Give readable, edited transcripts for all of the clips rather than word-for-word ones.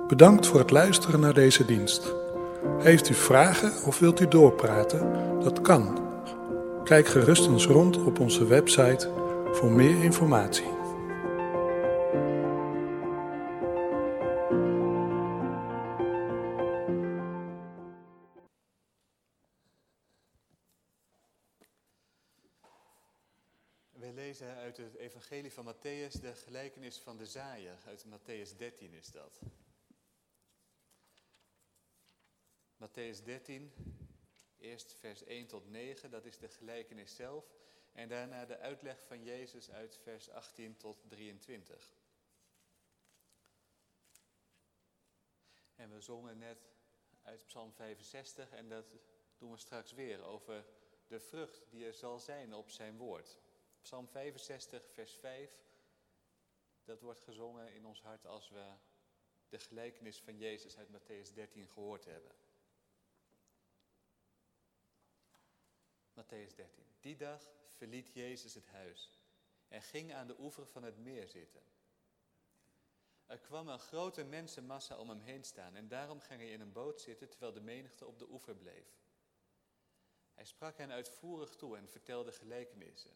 Bedankt voor het luisteren naar deze dienst. Heeft u vragen of wilt u doorpraten? Dat kan. Kijk gerust eens rond op onze website voor meer informatie. We lezen uit het evangelie van Matthäus de gelijkenis van de zaaier. Uit Matthäus 13 is dat. Matthäus 13, eerst vers 1 tot 9, dat is de gelijkenis zelf. En daarna de uitleg van Jezus uit vers 18 tot 23. En we zongen net uit Psalm 65 en dat doen we straks weer over de vrucht die er zal zijn op zijn woord. Psalm 65, vers 5, dat wordt gezongen in ons hart als we de gelijkenis van Jezus uit Matthäus 13 gehoord hebben. Matthäus 13. Die dag verliet Jezus het huis en ging aan de oever van het meer zitten. Er kwam een grote mensenmassa om hem heen staan en daarom ging hij in een boot zitten terwijl de menigte op de oever bleef. Hij sprak hen uitvoerig toe en vertelde gelijkenissen.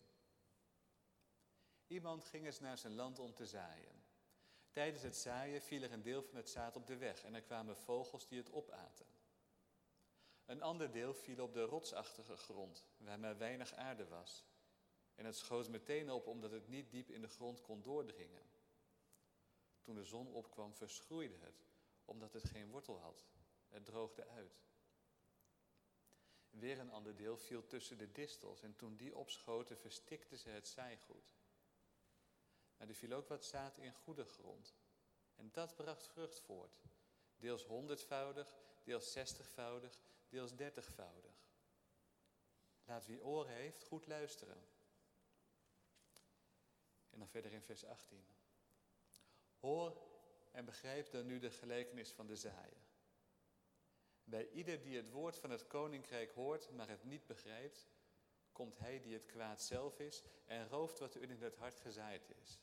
Iemand ging eens naar zijn land om te zaaien. Tijdens het zaaien viel er een deel van het zaad op de weg en er kwamen vogels die het opaten. Een ander deel viel op de rotsachtige grond, waar maar weinig aarde was. En het schoot meteen op omdat het niet diep in de grond kon doordringen. Toen de zon opkwam verschroeide het, omdat het geen wortel had. Het droogde uit. Weer een ander deel viel tussen de distels en toen die opschoten verstikten ze het zaaigoed. Maar er viel ook wat zaad in goede grond. En dat bracht vrucht voort. Deels 100-voudig, deels 60-voudig, deels 30-voudig. Laat wie oren heeft goed luisteren. En dan verder in vers 18. Hoor en begrijp dan nu de gelijkenis van de zaaier. Bij ieder die het woord van het koninkrijk hoort, maar het niet begrijpt, komt hij die het kwaad zelf is en rooft wat er in het hart gezaaid is.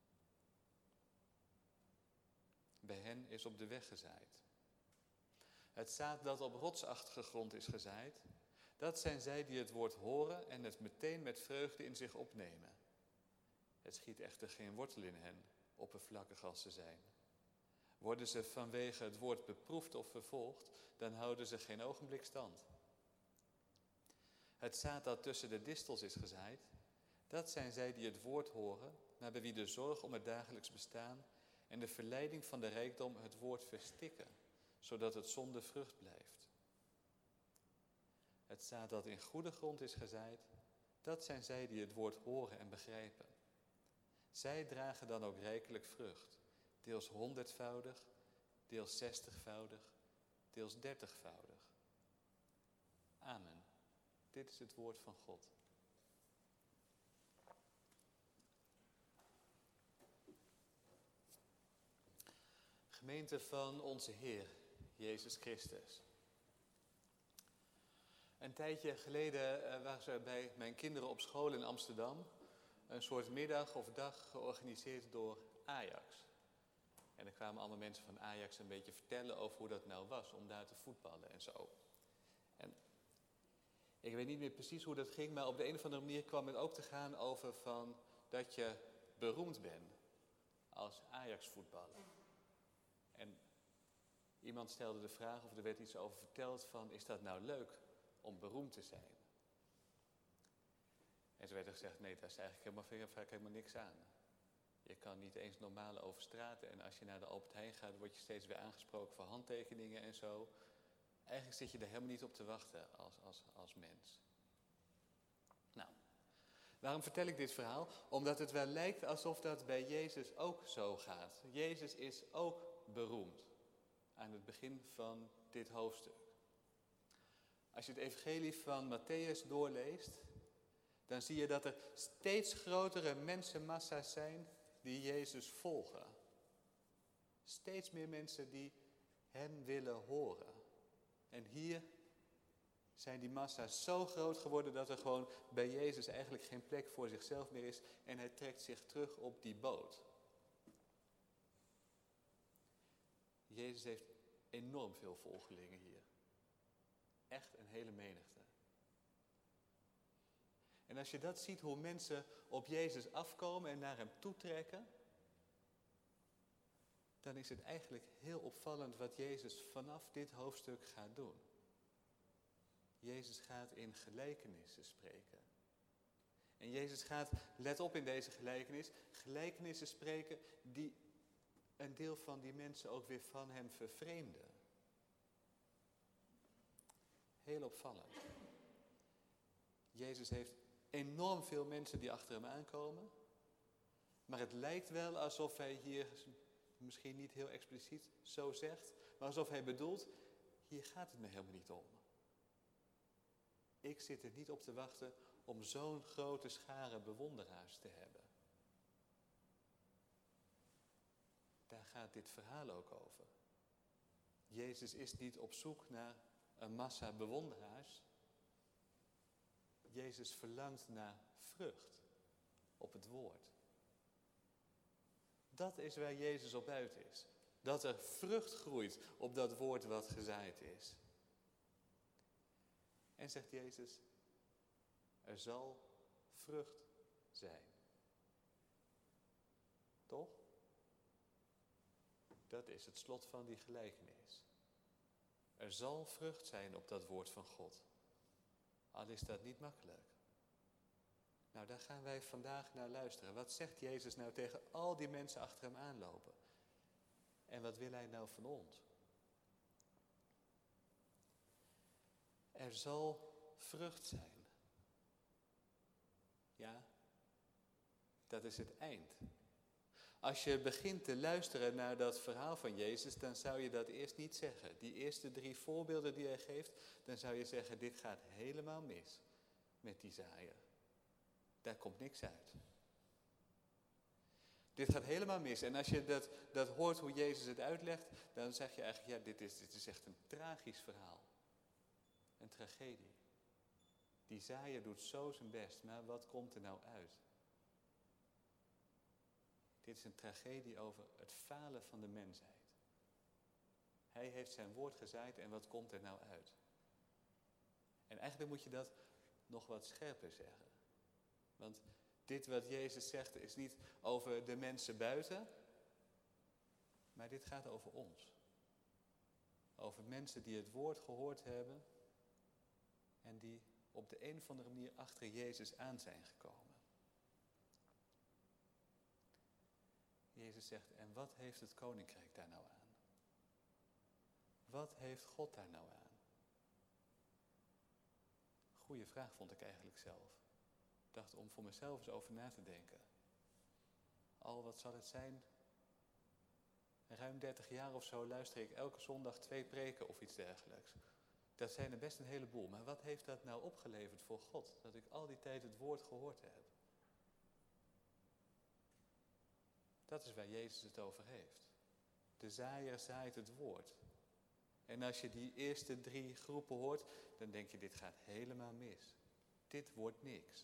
Bij hen is op de weg gezaaid. Het zaad dat op rotsachtige grond is gezaaid, dat zijn zij die het woord horen en het meteen met vreugde in zich opnemen. Het schiet echter geen wortel in hen, oppervlakkig als ze zijn. Worden ze vanwege het woord beproefd of vervolgd, dan houden ze geen ogenblik stand. Het zaad dat tussen de distels is gezaaid, dat zijn zij die het woord horen, maar bij wie de zorg om het dagelijks bestaan en de verleiding van de rijkdom het woord verstikken, zodat het zonder vrucht blijft. Het zaad dat in goede grond is gezaaid, dat zijn zij die het woord horen en begrijpen. Zij dragen dan ook rijkelijk vrucht, deels 100-voudig, deels 60-voudig, deels 30-voudig. Amen. Dit is het woord van God. Gemeente van onze Heer, Jezus Christus. Een tijdje geleden waren ze bij mijn kinderen op school in Amsterdam een soort middag of dag georganiseerd door Ajax. En er kwamen allemaal mensen van Ajax een beetje vertellen over hoe dat nou was om daar te voetballen en zo. En ik weet niet meer precies hoe dat ging, maar op de een of andere manier kwam het ook te gaan over van dat je beroemd bent als Ajax-voetballer. En iemand stelde de vraag, of er werd iets over verteld van, is dat nou leuk om beroemd te zijn? En ze werd er gezegd, nee, daar is eigenlijk helemaal niks aan. Je kan niet eens normaal over straat en als je naar de Albert Heijn gaat, word je steeds weer aangesproken voor handtekeningen en zo. Eigenlijk zit je er helemaal niet op te wachten als mens. Nou, waarom vertel ik dit verhaal? Omdat het wel lijkt alsof dat bij Jezus ook zo gaat. Jezus is ook beroemd aan het begin van dit hoofdstuk. Als je het evangelie van Matthäus doorleest, dan zie je dat er steeds grotere mensenmassa's zijn die Jezus volgen. Steeds meer mensen die hem willen horen. En hier zijn die massa's zo groot geworden dat er gewoon bij Jezus eigenlijk geen plek voor zichzelf meer is en hij trekt zich terug op die boot. Jezus heeft enorm veel volgelingen hier. Echt een hele menigte. En als je dat ziet, hoe mensen op Jezus afkomen en naar hem toetrekken, dan is het eigenlijk heel opvallend wat Jezus vanaf dit hoofdstuk gaat doen. Jezus gaat in gelijkenissen spreken. En Jezus gaat, let op in deze gelijkenis, gelijkenissen spreken die een deel van die mensen ook weer van hem vervreemden. Heel opvallend. Jezus heeft enorm veel mensen die achter hem aankomen. Maar het lijkt wel alsof hij hier, misschien niet heel expliciet zo zegt, maar alsof hij bedoelt, hier gaat het me helemaal niet om. Ik zit er niet op te wachten om zo'n grote schare bewonderaars te hebben. Daar gaat dit verhaal ook over. Jezus is niet op zoek naar een massa bewonderaars. Jezus verlangt naar vrucht op het woord. Dat is waar Jezus op uit is. Dat er vrucht groeit op dat woord wat gezaaid is. En zegt Jezus, er zal vrucht zijn. Toch? Dat is het slot van die gelijkenis. Er zal vrucht zijn op dat woord van God. Al is dat niet makkelijk. Nou, daar gaan wij vandaag naar luisteren. Wat zegt Jezus nou tegen al die mensen achter hem aanlopen? En wat wil hij nou van ons? Er zal vrucht zijn. Ja, dat is het eind. Als je begint te luisteren naar dat verhaal van Jezus, dan zou je dat eerst niet zeggen. Die eerste 3 voorbeelden die hij geeft, dan zou je zeggen, dit gaat helemaal mis met die zaaier. Daar komt niks uit. Dit gaat helemaal mis. En als je dat hoort hoe Jezus het uitlegt, dan zeg je eigenlijk, ja, dit is echt een tragisch verhaal. Een tragedie. Die zaaier doet zo zijn best, maar wat komt er nou uit? Dit is een tragedie over het falen van de mensheid. Hij heeft zijn woord gezaaid en wat komt er nou uit? En eigenlijk moet je dat nog wat scherper zeggen. Want dit wat Jezus zegt is niet over de mensen buiten, maar dit gaat over ons. Over mensen die het woord gehoord hebben en die op de een of andere manier achter Jezus aan zijn gekomen. Jezus zegt, en wat heeft het koninkrijk daar nou aan? Wat heeft God daar nou aan? Goeie vraag vond ik eigenlijk zelf. Ik dacht om voor mezelf eens over na te denken. Al wat zal het zijn? Ruim 30 jaar of zo luister ik elke zondag 2 preken of iets dergelijks. Dat zijn er best een heleboel. Maar wat heeft dat nou opgeleverd voor God? Dat ik al die tijd het woord gehoord heb. Dat is waar Jezus het over heeft. De zaaier zaait het woord. En als je die eerste 3 groepen hoort, dan denk je, dit gaat helemaal mis. Dit wordt niks.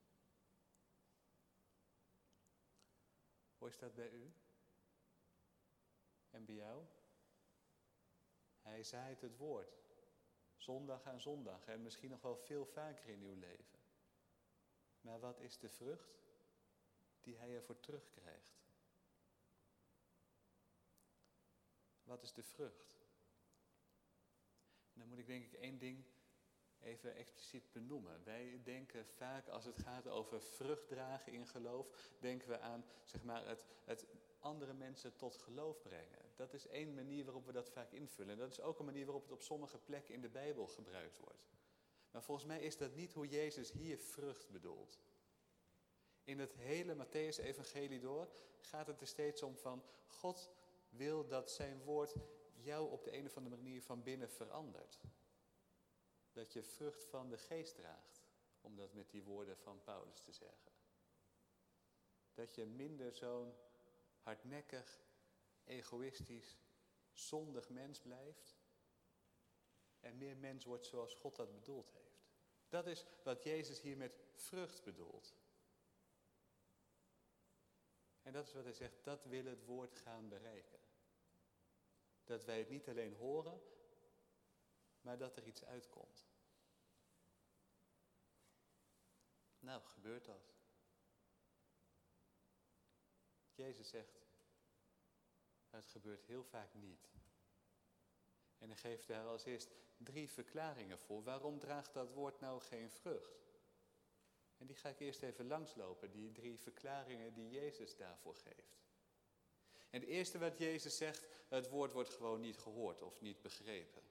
Hoe is dat bij u? En bij jou? Hij zaait het woord. Zondag aan zondag en misschien nog wel veel vaker in uw leven. Maar wat is de vrucht die hij ervoor terugkrijgt? Wat is de vrucht? En dan moet ik denk ik 1 ding even expliciet benoemen. Wij denken vaak als het gaat over vrucht dragen in geloof, denken we aan zeg maar, het andere mensen tot geloof brengen. Dat is 1 manier waarop we dat vaak invullen. En dat is ook een manier waarop het op sommige plekken in de Bijbel gebruikt wordt. Maar volgens mij is dat niet hoe Jezus hier vrucht bedoelt. In het hele Mattheüs-evangelie door gaat het er steeds om van God wil dat zijn woord jou op de een of andere manier van binnen verandert. Dat je vrucht van de geest draagt, om dat met die woorden van Paulus te zeggen. Dat je minder zo'n hardnekkig, egoïstisch, zondig mens blijft en meer mens wordt zoals God dat bedoeld heeft. Dat is wat Jezus hier met vrucht bedoelt. En dat is wat hij zegt, dat wil het woord gaan bereiken. dat wij het niet alleen horen, maar dat er iets uitkomt. Nou, gebeurt dat. Jezus zegt, het gebeurt heel vaak niet. En hij geeft daar als eerst 3 verklaringen voor. Waarom draagt dat woord nou geen vrucht? En die ga ik eerst even langslopen, die 3 verklaringen die Jezus daarvoor geeft. En het eerste wat Jezus zegt, het woord wordt gewoon niet gehoord of niet begrepen.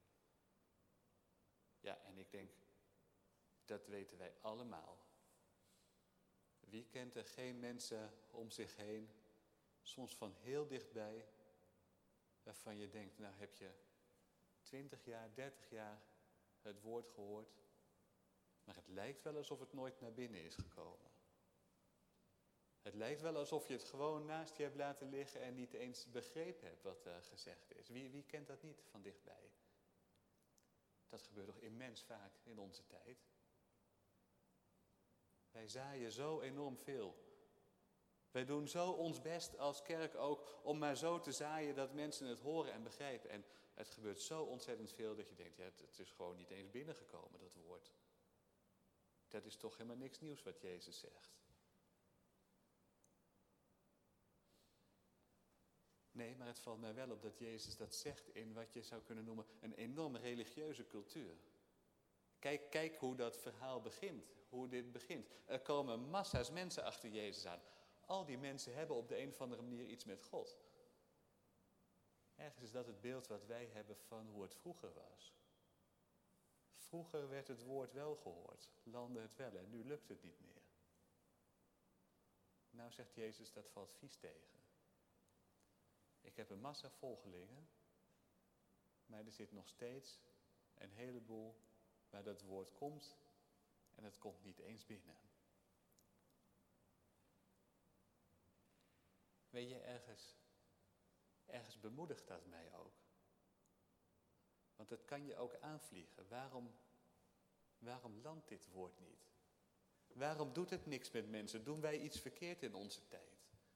Ja, en ik denk, dat weten wij allemaal. Wie kent er geen mensen om zich heen, soms van heel dichtbij, waarvan je denkt, nou heb je 20 jaar, 30 jaar het woord gehoord, maar het lijkt wel alsof het nooit naar binnen is gekomen. Het lijkt wel alsof je het gewoon naast je hebt laten liggen en niet eens begrepen hebt wat gezegd is. Wie kent dat niet van dichtbij? Dat gebeurt toch immens vaak in onze tijd. Wij zaaien zo enorm veel. Wij doen zo ons best als kerk ook om maar zo te zaaien dat mensen het horen en begrijpen. En het gebeurt zo ontzettend veel dat je denkt, ja, het is gewoon niet eens binnengekomen, dat woord. Dat is toch helemaal niks nieuws wat Jezus zegt. Nee, maar het valt mij wel op dat Jezus dat zegt in wat je zou kunnen noemen een enorme religieuze cultuur. Kijk hoe dat verhaal begint, hoe dit begint. Er komen massa's mensen achter Jezus aan. Al die mensen hebben op de een of andere manier iets met God. Ergens is dat het beeld wat wij hebben van hoe het vroeger was. Vroeger werd het woord wel gehoord, landde het wel en nu lukt het niet meer. Nou zegt Jezus, dat valt vies tegen. Ik heb een massa volgelingen, maar er zit nog steeds een heleboel waar dat woord komt en het komt niet eens binnen. Weet je, ergens bemoedigt dat mij ook. Want dat kan je ook aanvliegen. Waarom landt dit woord niet? Waarom doet het niks met mensen? Doen wij iets verkeerd in onze tijd?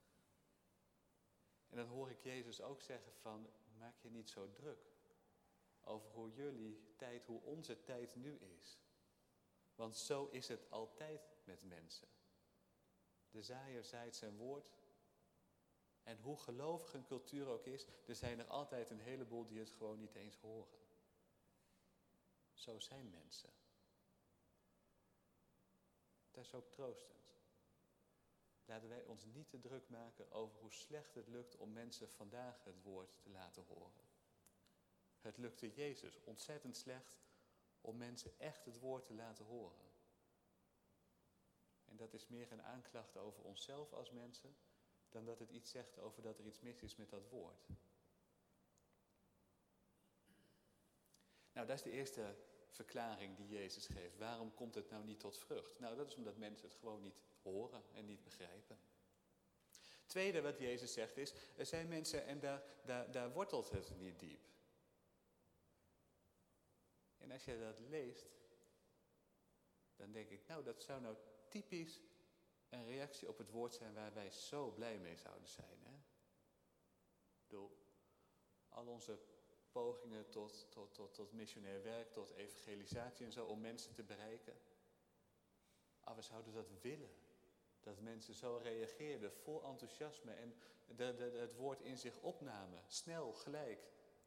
En dan hoor ik Jezus ook zeggen van, maak je niet zo druk over hoe jullie tijd, hoe onze tijd nu is. Want zo is het altijd met mensen. De zaaier zaait zijn woord. En hoe gelovig een cultuur ook is, er zijn er altijd een heleboel die het gewoon niet eens horen. Zo zijn mensen. Dat is ook troostend. Laten wij ons niet te druk maken over hoe slecht het lukt om mensen vandaag het woord te laten horen. Het lukte Jezus ontzettend slecht om mensen echt het woord te laten horen. En dat is meer een aanklacht over onszelf als mensen, dan dat het iets zegt over dat er iets mis is met dat woord. Nou, dat is de eerste verklaring die Jezus geeft. Waarom komt het nou niet tot vrucht? Nou, dat is omdat mensen het gewoon niet horen en niet begrijpen. Tweede wat Jezus zegt is, er zijn mensen en daar wortelt het niet diep. En als je dat leest, dan denk ik, nou, dat zou nou typisch een reactie op het woord zijn waar wij zo blij mee zouden zijn. Hè? Ik bedoel, al onze pogingen tot missionair werk, tot evangelisatie en zo, om mensen te bereiken. We zouden dat willen. Dat mensen zo reageerden, vol enthousiasme en het woord in zich opnamen. Snel, gelijk.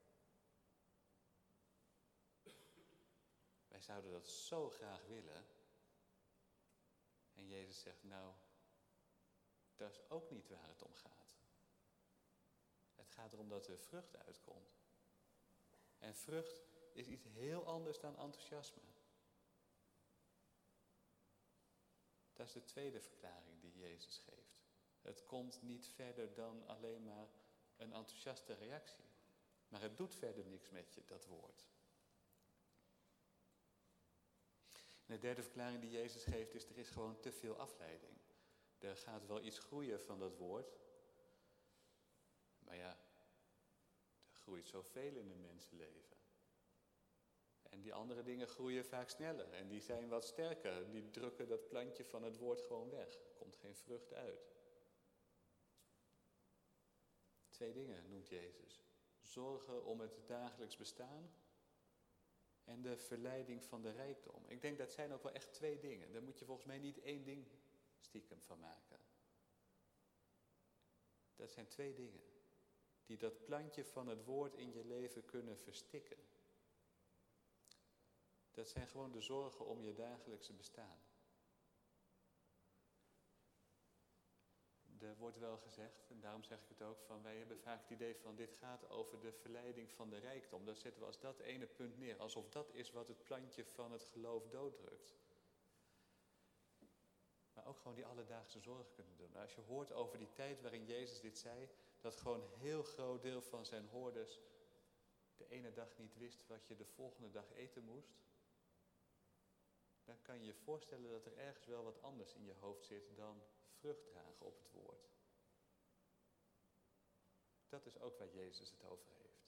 Wij zouden dat zo graag willen. En Jezus zegt, nou, dat is ook niet waar het om gaat. Het gaat erom dat er vrucht uitkomt. En vrucht is iets heel anders dan enthousiasme. Dat is de tweede verklaring die Jezus geeft. Het komt niet verder dan alleen maar een enthousiaste reactie. Maar het doet verder niks met je, dat woord. En de derde verklaring die Jezus geeft is, er is gewoon te veel afleiding. Er gaat wel iets groeien van dat woord. Maar ja, er groeit zoveel in een mensenleven. En die andere dingen groeien vaak sneller en die zijn wat sterker. Die drukken dat plantje van het woord gewoon weg. Er komt geen vrucht uit. 2 dingen noemt Jezus. zorgen om het dagelijks bestaan en de verleiding van de rijkdom. Ik denk dat zijn ook wel echt twee dingen. Daar moet je volgens mij niet één ding stiekem van maken. Dat zijn twee dingen die dat plantje van het woord in je leven kunnen verstikken. Dat zijn gewoon de zorgen om je dagelijkse bestaan. Er wordt wel gezegd, en daarom zeg ik het ook, van wij hebben vaak het idee van dit gaat over de verleiding van de rijkdom. Dan zetten we als dat ene punt neer, alsof dat is wat het plantje van het geloof dooddrukt. Maar ook gewoon die alledaagse zorgen kunnen doen. Als je hoort over die tijd waarin Jezus dit zei, dat gewoon een heel groot deel van zijn hoorders de ene dag niet wist wat je de volgende dag eten moest, dan kan je je voorstellen dat er ergens wel wat anders in je hoofd zit dan vrucht dragen op het woord. Dat is ook waar Jezus het over heeft.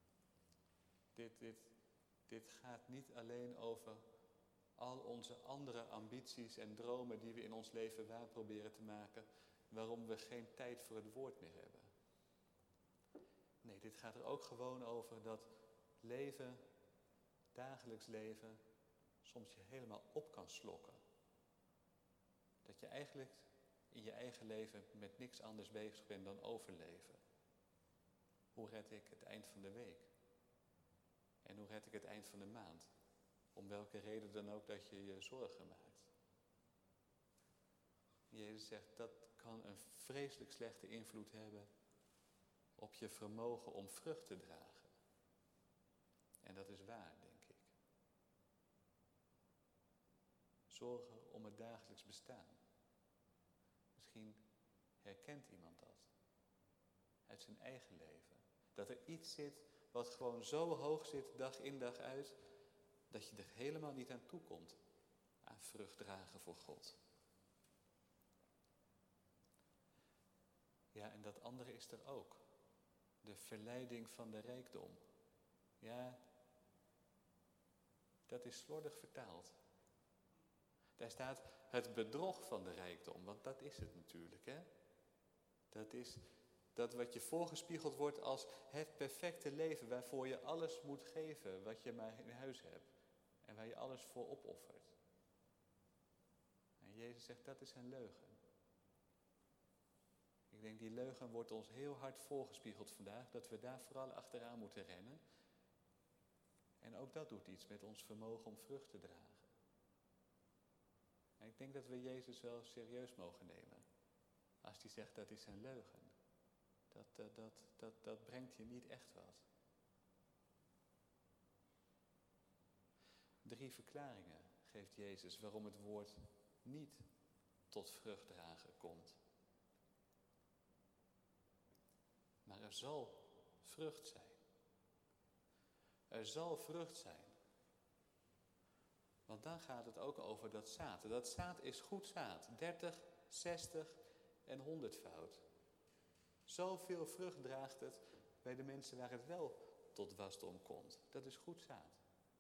Dit gaat niet alleen over al onze andere ambities en dromen die we in ons leven waar proberen te maken, waarom we geen tijd voor het woord meer hebben. Nee, dit gaat er ook gewoon over dat leven, dagelijks leven, soms je helemaal op kan slokken. Dat je eigenlijk in je eigen leven met niks anders bezig bent dan overleven. Hoe red ik het eind van de week? En hoe red ik het eind van de maand? Om welke reden dan ook dat je je zorgen maakt. Jezus zegt dat kan een vreselijk slechte invloed hebben op je vermogen om vrucht te dragen. En dat is waar, denk ik. Zorgen om het dagelijks bestaan. Misschien herkent iemand dat. Uit zijn eigen leven. Dat er iets zit wat gewoon zo hoog zit, dag in dag uit, dat je er helemaal niet aan toe komt. Aan vrucht dragen voor God. Ja, en dat andere is er ook. De verleiding van de rijkdom. Ja, dat is slordig vertaald. Daar staat het bedrog van de rijkdom, want dat is het natuurlijk, hè? Dat is dat wat je voorgespiegeld wordt als het perfecte leven waarvoor je alles moet geven wat je maar in huis hebt. En waar je alles voor opoffert. En Jezus zegt dat is een leugen. Ik denk die leugen wordt ons heel hard voorgespiegeld vandaag, dat we daar vooral achteraan moeten rennen. En ook dat doet iets met ons vermogen om vrucht te dragen. En ik denk dat we Jezus wel serieus mogen nemen. Als hij zegt dat is een leugen. Dat brengt je niet echt wat. 3 verklaringen geeft Jezus waarom het woord niet tot vrucht dragen komt. Maar er zal vrucht zijn. Er zal vrucht zijn. Want dan gaat het ook over dat zaad. Dat zaad is goed zaad. 30, 60 en 100-foud. Zoveel vrucht draagt het bij de mensen waar het wel tot wasdom komt. Dat is goed zaad.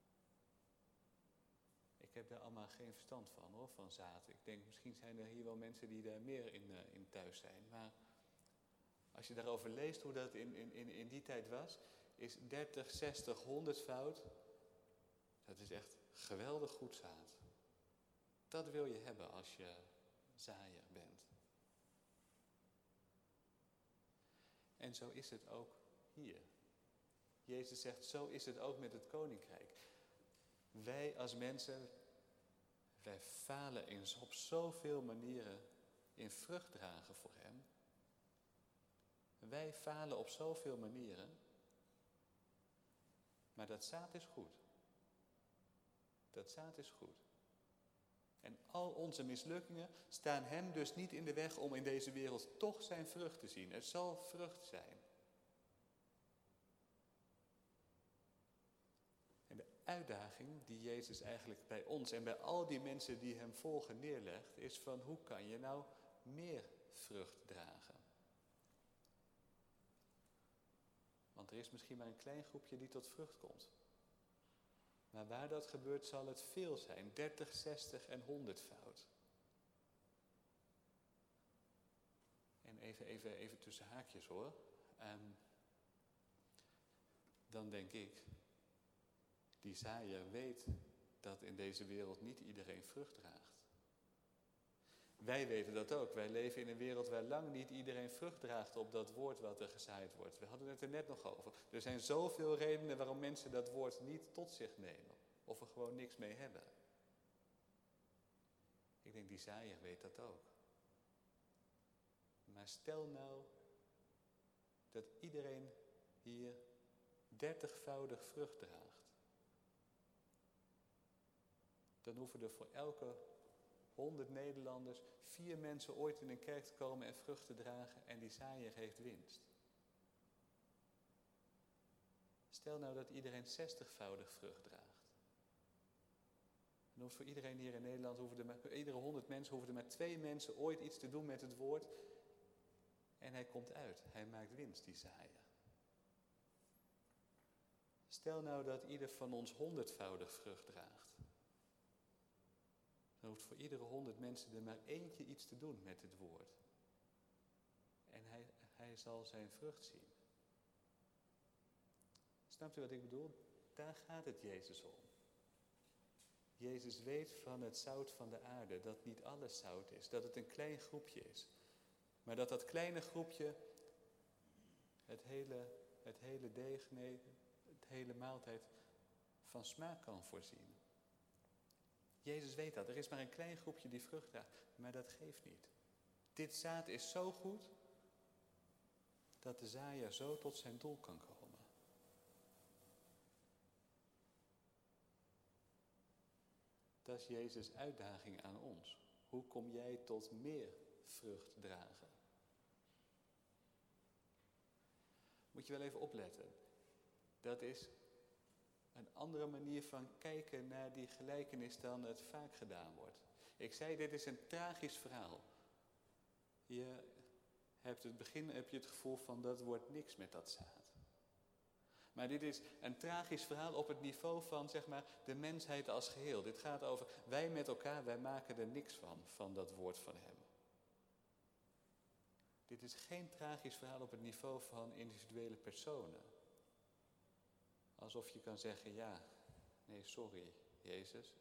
Ik heb daar allemaal geen verstand van, hoor, van zaad. Ik denk, misschien zijn er hier wel mensen die daar meer in thuis zijn. Maar als je daarover leest hoe dat in die tijd was, is 30, 60, 100-foud. Dat is echt geweldig goed zaad. Dat wil je hebben als je zaaier bent. En zo is het ook hier. Jezus zegt, zo is het ook met het koninkrijk. Wij als mensen, wij falen op zoveel manieren in vrucht dragen voor hem. Wij falen op zoveel manieren. Maar dat zaad is goed. Dat zaad is goed. En al onze mislukkingen staan hem dus niet in de weg om in deze wereld toch zijn vrucht te zien. Er zal vrucht zijn. En de uitdaging die Jezus eigenlijk bij ons en bij al die mensen die hem volgen neerlegt, is van hoe kan je nou meer vrucht dragen? Want er is misschien maar een klein groepje die tot vrucht komt. Maar waar dat gebeurt zal het veel zijn. 30, 60 en 100-foud. En even tussen haakjes hoor. dan denk ik, die zaaier weet dat in deze wereld niet iedereen vrucht draagt. Wij weten dat ook. Wij leven in een wereld waar lang niet iedereen vrucht draagt op dat woord wat er gezaaid wordt. We hadden het er net nog over. Er zijn zoveel redenen waarom mensen dat woord niet tot zich nemen. Of er gewoon niks mee hebben. Ik denk, die zaaier weet dat ook. Maar stel nou dat iedereen hier 30-voudig vrucht draagt. Dan hoeven er voor elke 100 Nederlanders 4 mensen ooit in een kerk te komen en vrucht te dragen en die zaaier heeft winst. Stel nou dat iedereen 60-voudig vrucht draagt. Dan hoeft voor iedereen hier in Nederland, iedere 100 mensen hoeven er maar 2 mensen ooit iets te doen met het woord. En hij komt uit, hij maakt winst, die zaaier. Stel nou dat ieder van ons 100-voudig vrucht draagt. Dan hoeft voor iedere 100 mensen er maar eentje iets te doen met het woord. En hij zal zijn vrucht zien. Snapt u wat ik bedoel? Daar gaat het Jezus om. Jezus weet van het zout van de aarde dat niet alles zout is. Dat het een klein groepje is. Maar dat dat kleine groepje het hele deeg, het hele maaltijd van smaak kan voorzien. Jezus weet dat. Er is maar een klein groepje die vrucht draagt. Maar dat geeft niet. Dit zaad is zo goed dat de zaaier zo tot zijn doel kan komen. Dat is Jezus' uitdaging aan ons. Hoe kom jij tot meer vrucht dragen? Moet je wel even opletten. Dat is een andere manier van kijken naar die gelijkenis dan het vaak gedaan wordt. Ik zei, dit is een tragisch verhaal. Je hebt heb je het gevoel van dat wordt niks met dat zaad. Maar dit is een tragisch verhaal op het niveau van, zeg maar, de mensheid als geheel. Dit gaat over, wij met elkaar, wij maken er niks van dat woord van hem. Dit is geen tragisch verhaal op het niveau van individuele personen. Alsof je kan zeggen, ja, nee, sorry, Jezus,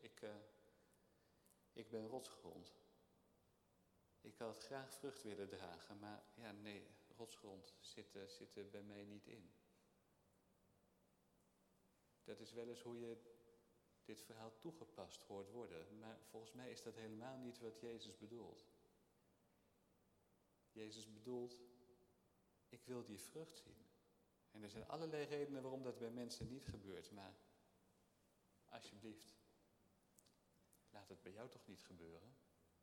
ik ben rotsgrond. Ik had graag vrucht willen dragen, maar ja, nee, rotsgrond zit er bij mij niet in. Dat is wel eens hoe je dit verhaal toegepast hoort worden. Maar volgens mij is dat helemaal niet wat Jezus bedoelt. Jezus bedoelt, ik wil die vrucht zien. En er zijn allerlei redenen waarom dat bij mensen niet gebeurt. Maar alsjeblieft, laat het bij jou toch niet gebeuren.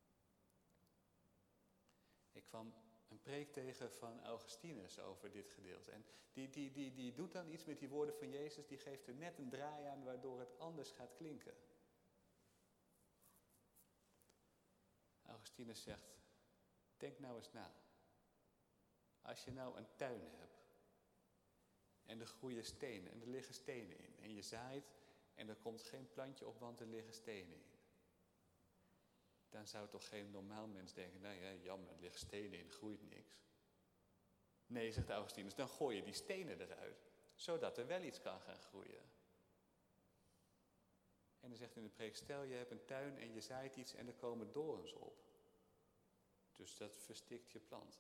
Ik kwam een preek tegen van Augustinus over dit gedeelte. En die doet dan iets met die woorden van Jezus. Die geeft er net een draai aan waardoor het anders gaat klinken. Augustinus zegt, denk nou eens na. Als je nou een tuin hebt. En er groeien stenen en er liggen stenen in. En je zaait en er komt geen plantje op, want er liggen stenen in. Dan zou toch geen normaal mens denken, nou ja, jammer, er liggen stenen in, groeit niks. Nee, zegt Augustinus, dan gooi je die stenen eruit, zodat er wel iets kan gaan groeien. En dan zegt in de preek, stel je hebt een tuin en je zaait iets en er komen dorens op. Dus dat verstikt je plant.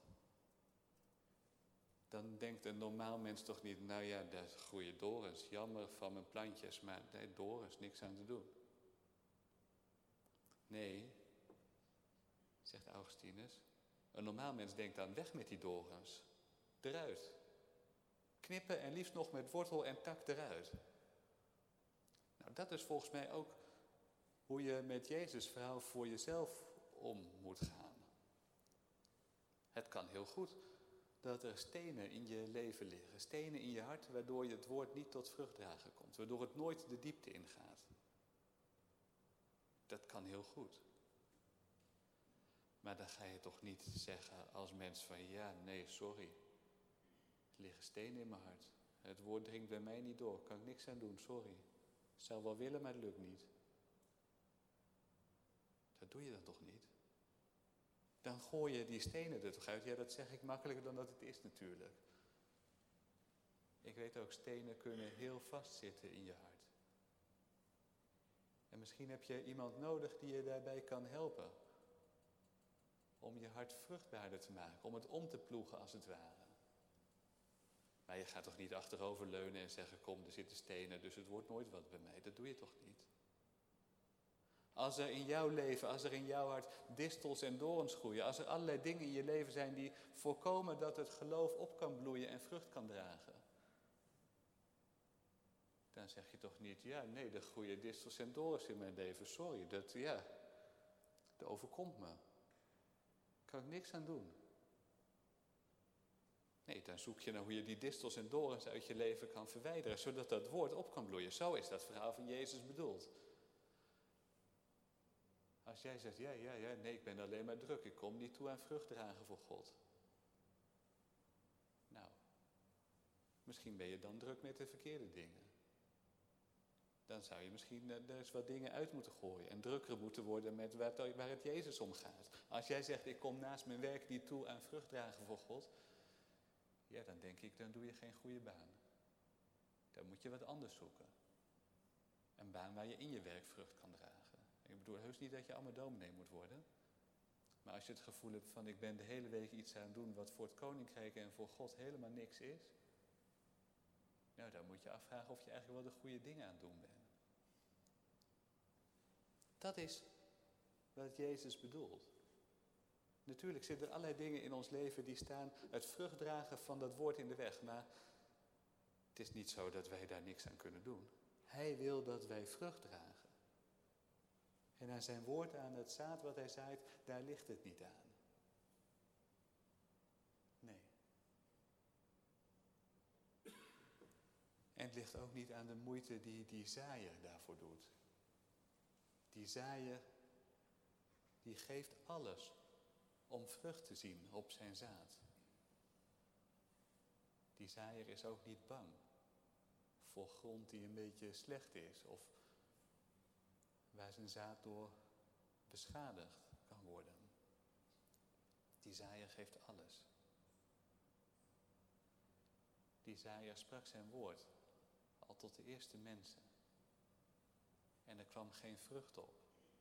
Dan denkt een normaal mens toch niet, nou ja, daar groeien dorens, jammer van mijn plantjes, maar nee, dorens, niks aan te doen. Nee, zegt Augustinus, een normaal mens denkt dan, weg met die dorens, eruit. Knippen en liefst nog met wortel en tak eruit. Nou, dat is volgens mij ook hoe je met Jezus' verhaal voor jezelf om moet gaan. Het kan heel goed dat er stenen in je leven liggen, stenen in je hart, waardoor je het woord niet tot vruchtdragen komt, waardoor het nooit de diepte ingaat. Dat kan heel goed. Maar dan ga je toch niet zeggen als mens van, ja, nee, sorry. Er liggen stenen in mijn hart. Het woord dringt bij mij niet door, kan ik niks aan doen, sorry. Ik zou wel willen, maar het lukt niet. Dat doe je dan toch niet? Dan gooi je die stenen er toch uit. Ja, dat zeg ik makkelijker dan dat het is natuurlijk. Ik weet ook, stenen kunnen heel vastzitten in je hart. En misschien heb je iemand nodig die je daarbij kan helpen. Om je hart vruchtbaarder te maken, om het om te ploegen als het ware. Maar je gaat toch niet achteroverleunen en zeggen, kom, er zitten stenen, dus het wordt nooit wat bij mij. Dat doe je toch niet? Als er in jouw leven, als er in jouw hart distels en dorens groeien, als er allerlei dingen in je leven zijn die voorkomen dat het geloof op kan bloeien en vrucht kan dragen. Dan zeg je toch niet, ja, nee, er groeien distels en dorens in mijn leven. Sorry, dat overkomt me. Daar kan ik niks aan doen. Nee, dan zoek je naar hoe je die distels en dorens uit je leven kan verwijderen, zodat dat woord op kan bloeien. Zo is dat verhaal van Jezus bedoeld. Als jij zegt, nee, ik ben alleen maar druk, ik kom niet toe aan vrucht dragen voor God. Nou, misschien ben je dan druk met de verkeerde dingen. Dan zou je misschien er eens wat dingen uit moeten gooien en drukker moeten worden met waar het Jezus om gaat. Als jij zegt, ik kom naast mijn werk niet toe aan vrucht dragen voor God, ja, dan denk ik, dan doe je geen goede baan. Dan moet je wat anders zoeken. Een baan waar je in je werk vrucht kan dragen. Ik bedoel heus niet dat je allemaal dominee moet worden. Maar als je het gevoel hebt van, ik ben de hele week iets aan het doen wat voor het koninkrijk en voor God helemaal niks is. Nou, dan moet je afvragen of je eigenlijk wel de goede dingen aan het doen bent. Dat is wat Jezus bedoelt. Natuurlijk zitten er allerlei dingen in ons leven die staan het vruchtdragen van dat woord in de weg. Maar het is niet zo dat wij daar niks aan kunnen doen. Hij wil dat wij vrucht dragen. En aan zijn woord, aan het zaad wat hij zaait, daar ligt het niet aan. Nee. En het ligt ook niet aan de moeite die zaaier daarvoor doet. Die zaaier, die geeft alles om vrucht te zien op zijn zaad. Die zaaier is ook niet bang voor grond die een beetje slecht is of waar zijn zaad door beschadigd kan worden. Die zaaier geeft alles. Die zaaier sprak zijn woord al tot de eerste mensen. En er kwam geen vrucht op.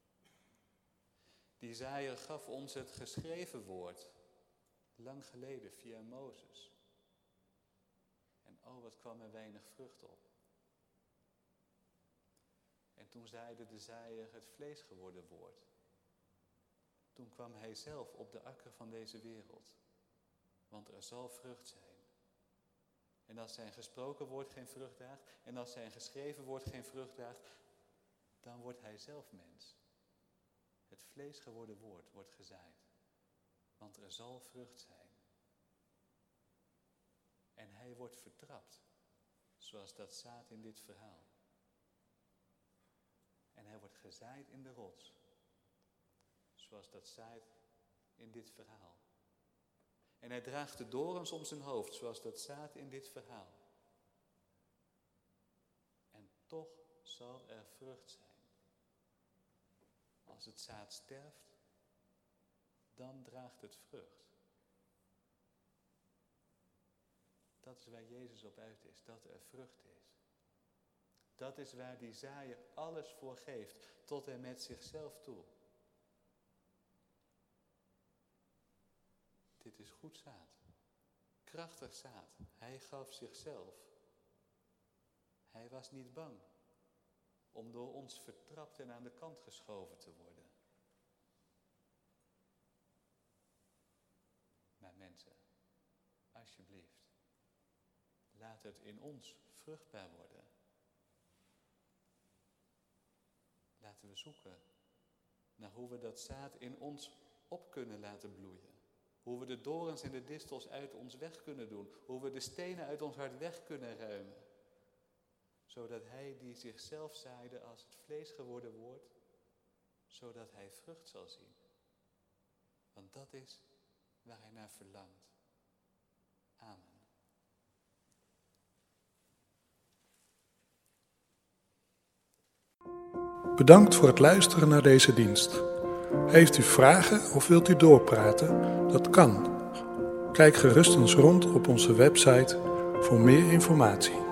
Die zaaier gaf ons het geschreven woord, lang geleden via Mozes. En oh, wat kwam er weinig vrucht op. En toen zaaide de zaaier het vlees geworden woord. Toen kwam hij zelf op de akker van deze wereld. Want er zal vrucht zijn. En als zijn gesproken woord geen vrucht draagt, en als zijn geschreven woord geen vrucht draagt, dan wordt hij zelf mens. Het vlees geworden woord wordt gezaaid. Want er zal vrucht zijn. En hij wordt vertrapt, zoals dat zaad in dit verhaal. En hij wordt gezaaid in de rots, zoals dat zaad in dit verhaal. En hij draagt de dorens om zijn hoofd, zoals dat zaad in dit verhaal. En toch zal er vrucht zijn. Als het zaad sterft, dan draagt het vrucht. Dat is waar Jezus op uit is, dat er vrucht is. Dat is waar die zaaier alles voor geeft, tot en met zichzelf toe. Dit is goed zaad. Krachtig zaad. Hij gaf zichzelf. Hij was niet bang om door ons vertrapt en aan de kant geschoven te worden. Maar mensen, alsjeblieft, laat het in ons vruchtbaar worden. Laten we zoeken naar hoe we dat zaad in ons op kunnen laten bloeien. Hoe we de dorens en de distels uit ons weg kunnen doen. Hoe we de stenen uit ons hart weg kunnen ruimen. Zodat hij die zichzelf zaaide als het vlees geworden woord, zodat hij vrucht zal zien. Want dat is waar hij naar verlangt. Amen. Bedankt voor het luisteren naar deze dienst. Heeft u vragen of wilt u doorpraten? Dat kan. Kijk gerust eens rond op onze website voor meer informatie.